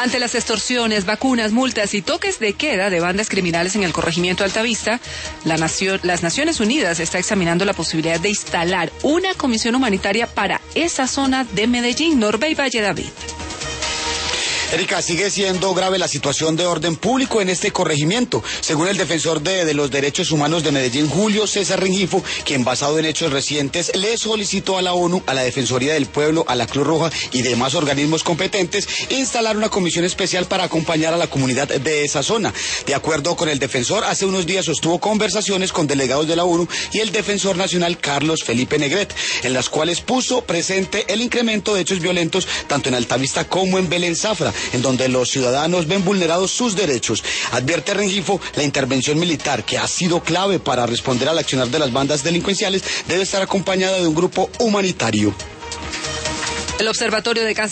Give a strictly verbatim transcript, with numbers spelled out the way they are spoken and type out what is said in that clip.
Ante las extorsiones, vacunas, multas y toques de queda de bandas criminales en el corregimiento Altavista, la nación, las Naciones Unidas está examinando la posibilidad de instalar una comisión humanitaria para esa zona de Medellín. Norbey Valle David. Erika, sigue siendo grave la situación de orden público en este corregimiento. Según el defensor de, de los derechos humanos de Medellín, Julio César Rengifo, quien basado en hechos recientes le solicitó a la ONU, a la Defensoría del Pueblo, a la Cruz Roja y demás organismos competentes instalar una comisión especial para acompañar a la comunidad de esa zona. De acuerdo con el defensor, hace unos días sostuvo conversaciones con delegados de la ONU y el defensor nacional Carlos Felipe Negret, en las cuales puso presente el incremento de hechos violentos tanto en Altavista como en Belén Zafra, en donde los ciudadanos ven vulnerados sus derechos. Advierte Rengifo, la intervención militar, que ha sido clave para responder al accionar de las bandas delincuenciales, debe estar acompañada de un grupo humanitario. El Observatorio de Cáncer